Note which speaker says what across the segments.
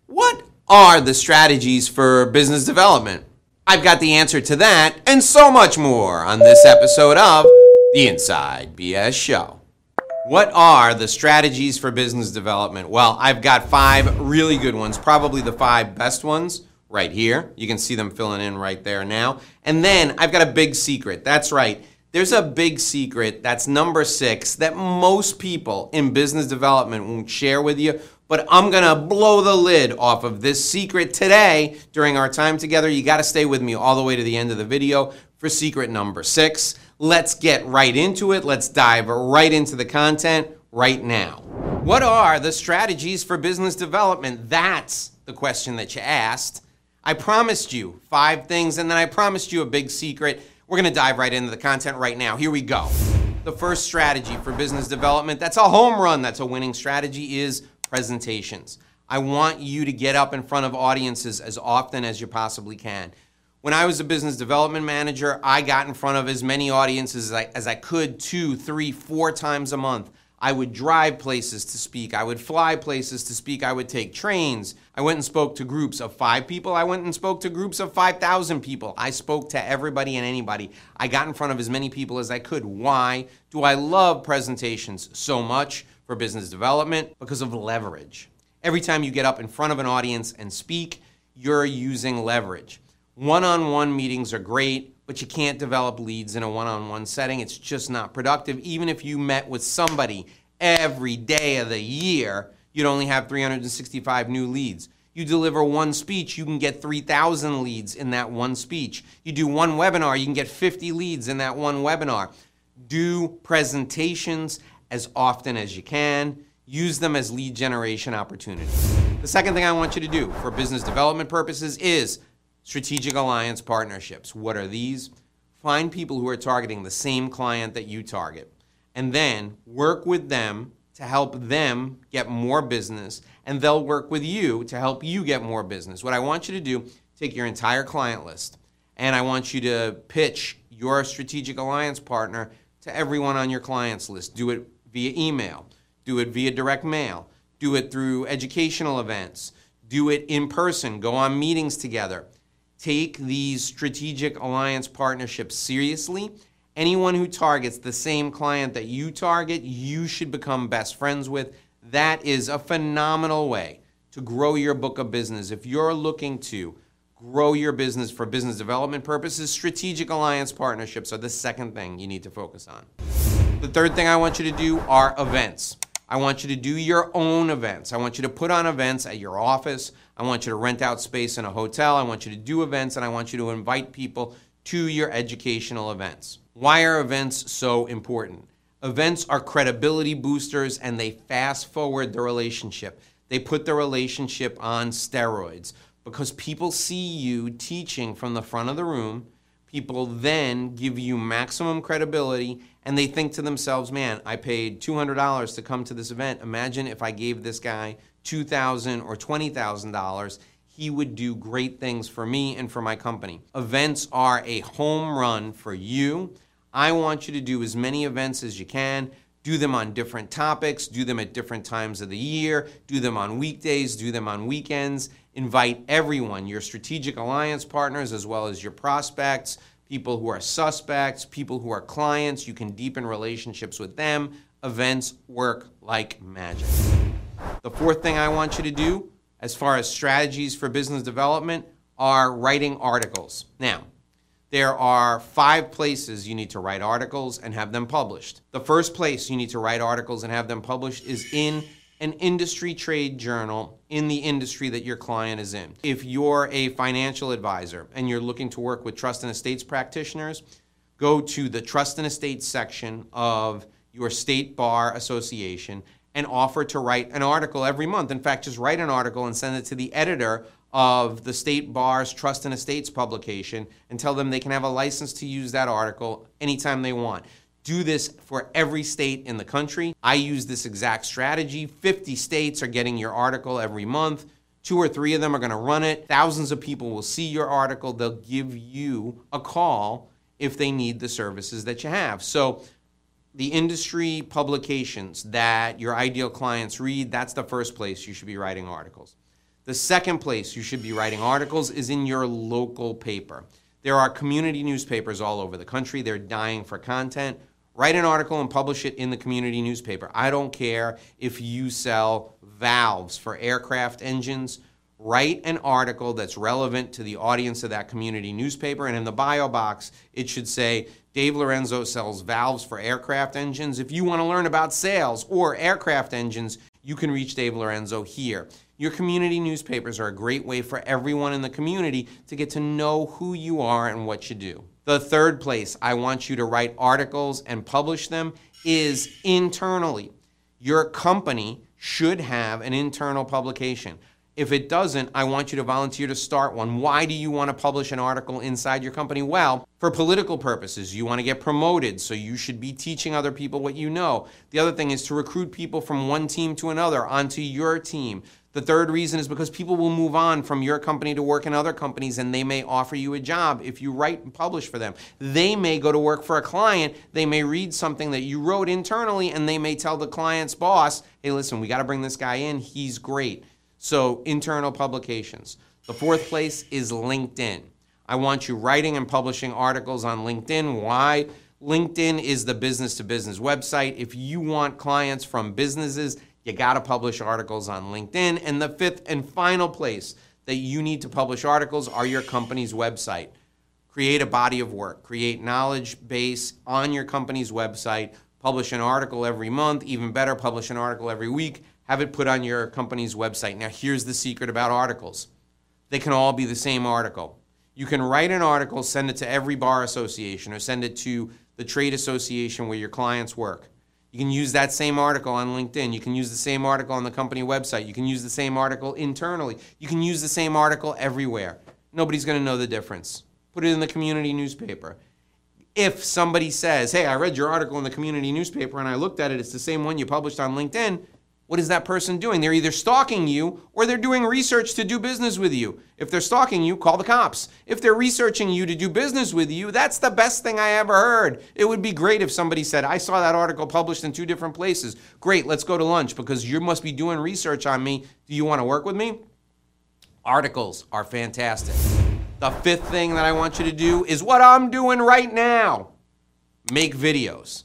Speaker 1: What are the strategies for business development? I've got the answer to that and so much more on this episode of the Inside BS Show. What are the strategies for business development? Well, I've got 5 really good ones, probably the 5 best ones right here. You can see them filling in right there now. And then I've got a big secret. That's right. There's a big secret, that's number 6, that most people in business development won't share with you, but I'm going to blow the lid off of this secret today during our time together. You got to stay with me all the way to the end of the video for secret number 6. Let's get right into it. Let's dive right into the content right now. What are the strategies for business development? That's the question that you asked. I promised you 5 things, and then I promised you a big secret. We're going to dive right into the content right now. Here we go. The first strategy for business development, that's a home run, that's a winning strategy, is presentations. I want you to get up in front of audiences as often as you possibly can. When I was a business development manager, I got in front of as many audiences as I could 2, 3, 4 times a month. I would drive places to speak. I would fly places to speak. I would take trains. I went and spoke to groups of 5 people. I went and spoke to groups of 5,000 people. I spoke to everybody and anybody. I got in front of as many people as I could. Why do I love presentations so much for business development? Because of leverage. Every time you get up in front of an audience and speak, you're using leverage. One-on-one meetings are great, but you can't develop leads in a one-on-one setting. It's just not productive. Even if you met with somebody every day of the year, you'd only have 365 new leads. You deliver one speech, you can get 3,000 leads in that one speech. You do one webinar, you can get 50 leads in that one webinar. Do presentations as often as you can. Use them as lead generation opportunities. The second thing I want you to do for business development purposes is strategic alliance partnerships. What are these? Find people who are targeting the same client that you target, and then work with them to help them get more business, and they'll work with you to help you get more business. What I want you to do, take your entire client list, and I want you to pitch your strategic alliance partner to everyone on your clients list. Do it via email. Do it via direct mail. Do it through educational events. Do it in person. Go on meetings together. Take these strategic alliance partnerships seriously. Anyone who targets the same client that you target, you should become best friends with. That is a phenomenal way to grow your book of business. If you're looking to grow your business for business development purposes, strategic alliance partnerships are the second thing you need to focus on. The third thing I want you to do are events. I want you to do your own events. I want you to put on events at your office. I want you to rent out space in a hotel. I want you to do events, and I want you to invite people to your educational events. Why are events so important? Events are credibility boosters, and they fast forward the relationship. They put the relationship on steroids because people see you teaching from the front of the room. People then give you maximum credibility, and they think to themselves, man, I paid $200 to come to this event. Imagine if I gave this guy $2,000 or $20,000. He would do great things for me and for my company. Events are a home run for you. I want you to do as many events as you can. Do them on different topics. Do them at different times of the year. Do them on weekdays. Do them on weekends. Invite everyone, your strategic alliance partners, as well as your prospects, people who are suspects, people who are clients. You can deepen relationships with them. Events work like magic. The fourth thing I want you to do, as far as strategies for business development, are writing articles. Now, there are 5 places you need to write articles and have them published. The first place you need to write articles and have them published is in an industry trade journal in the industry that your client is in. If you're a financial advisor and you're looking to work with trust and estates practitioners, go to the trust and estates section of your state bar association and offer to write an article every month. In fact, just write an article and send it to the editor of the state bar's trust and estates publication and tell them they can have a license to use that article anytime they want. Do this for every state in the country. I use this exact strategy. 50 states are getting your article every month. 2 or 3 of them are going to run it. Thousands of people will see your article. They'll give you a call if they need the services that you have. So the industry publications that your ideal clients read, that's the first place you should be writing articles. The second place you should be writing articles is in your local paper. There are community newspapers all over the country. They're dying for content. Write an article and publish it in the community newspaper. I don't care if you sell valves for aircraft engines. Write an article that's relevant to the audience of that community newspaper, and in the bio box, it should say, Dave Lorenzo sells valves for aircraft engines. If you want to learn about sales or aircraft engines, you can reach Dave Lorenzo here. Your community newspapers are a great way for everyone in the community to get to know who you are and what you do. The third place I want you to write articles and publish them is internally. Your company should have an internal publication. If it doesn't, I want you to volunteer to start one. Why do you want to publish an article inside your company? Well, for political purposes. You want to get promoted, so you should be teaching other people what you know. The other thing is to recruit people from one team to another onto your team. The third reason is because people will move on from your company to work in other companies, and they may offer you a job if you write and publish for them. They may go to work for a client. They may read something that you wrote internally, and they may tell the client's boss, hey, listen, we got to bring this guy in. He's great. So internal publications. The fourth place is LinkedIn. I want you writing and publishing articles on LinkedIn. Why? LinkedIn is the business-to-business website. If you want clients from businesses, you got to publish articles on LinkedIn. And the fifth and final place that you need to publish articles are your company's website. Create a body of work. Create knowledge base on your company's website. Publish an article every month. Even better, publish an article every week. Have it put on your company's website. Now, here's the secret about articles. They can all be the same article. You can write an article, send it to every bar association, or send it to the trade association where your clients work. You can use that same article on LinkedIn. You can use the same article on the company website. You can use the same article internally. You can use the same article everywhere. Nobody's going to know the difference. Put it in the community newspaper. If somebody says, hey, I read your article in the community newspaper and I looked at it, it's the same one you published on LinkedIn, what is that person doing? They're either stalking you or they're doing research to do business with you. If they're stalking you, call the cops. If they're researching you to do business with you, that's the best thing I ever heard. It would be great if somebody said, I saw that article published in 2 different places. Great, let's go to lunch because you must be doing research on me. Do you want to work with me? Articles are fantastic. The fifth thing that I want you to do is what I'm doing right now. Make videos.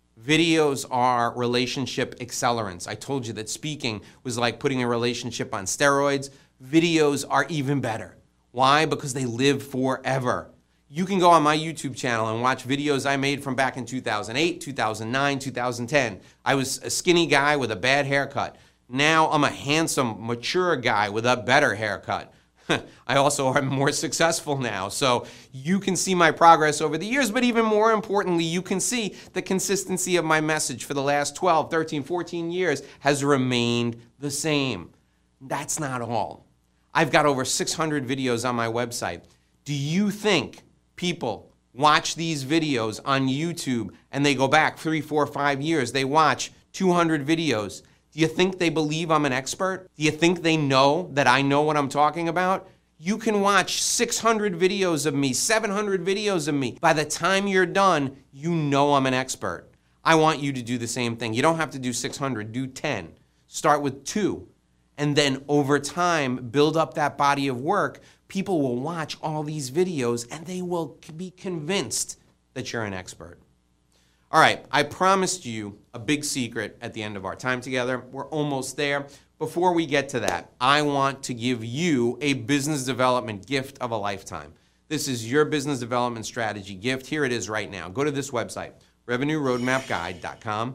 Speaker 1: Videos are relationship accelerants. I told you that speaking was like putting a relationship on steroids. Videos are even better. Why? Because they live forever. You can go on my YouTube channel and watch videos I made from back in 2008, 2009, 2010. I was a skinny guy with a bad haircut. Now I'm a handsome, mature guy with a better haircut. I also am more successful now. So you can see my progress over the years, but even more importantly, you can see the consistency of my message for the last 12, 13, 14 years has remained the same. That's not all. I've got over 600 videos on my website. Do you think people watch these videos on YouTube and they go back 3, 4, 5 years, they watch 200 videos? Do you think they believe I'm an expert? Do you think they know that I know what I'm talking about? You can watch 600 videos of me, 700 videos of me. By the time you're done, you know I'm an expert. I want you to do the same thing. You don't have to do 600, do 10. Start with 2. And then over time, build up that body of work. People will watch all these videos and they will be convinced that you're an expert. All right, I promised you a big secret at the end of our time together. We're almost there. Before we get to that, I want to give you a business development gift of a lifetime. This is your business development strategy gift. Here it is right now. Go to this website, RevenueRoadmapGuide.com,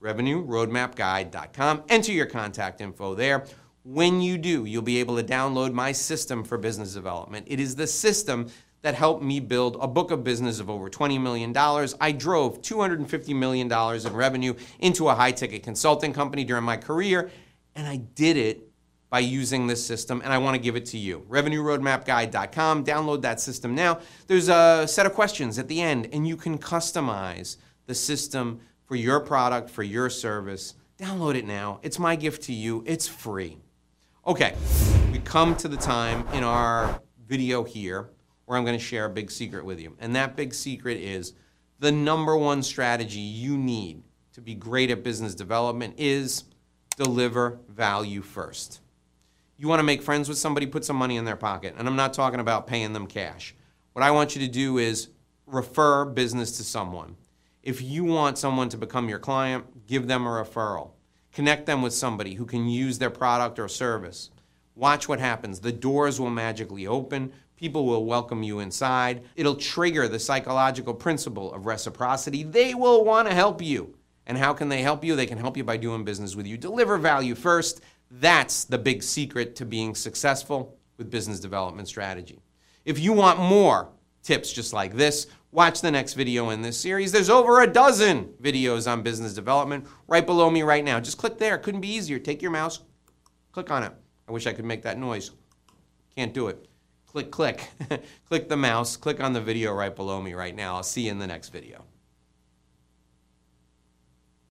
Speaker 1: RevenueRoadmapGuide.com. Enter your contact info there. When you do, you'll be able to download my system for business development. It is the system that helped me build a book of business of over $20 million. I drove $250 million in revenue into a high-ticket consulting company during my career, and I did it by using this system, and I want to give it to you. RevenueRoadmapGuide.com. Download that system now. There's a set of questions at the end, and you can customize the system for your product, for your service. Download it now. It's my gift to you. It's free. Okay, we come to the time in our video here where I'm going to share a big secret with you. And that big secret is the number one strategy you need to be great at business development is deliver value first. You want to make friends with somebody, put some money in their pocket. And I'm not talking about paying them cash. What I want you to do is refer business to someone. If you want someone to become your client, give them a referral. Connect them with somebody who can use their product or service. Watch what happens. The doors will magically open. People will welcome you inside. It'll trigger the psychological principle of reciprocity. They will want to help you. And how can they help you? They can help you by doing business with you. Deliver value first. That's the big secret to being successful with business development strategy. If you want more tips just like this, watch the next video in this series. There's over a dozen videos on business development right below me right now. Just click there. Couldn't be easier. Take your mouse, click on it. I wish I could make that noise. Can't do it. Click, click. Click the mouse. Click on the video right below me right now. I'll see you in the next video.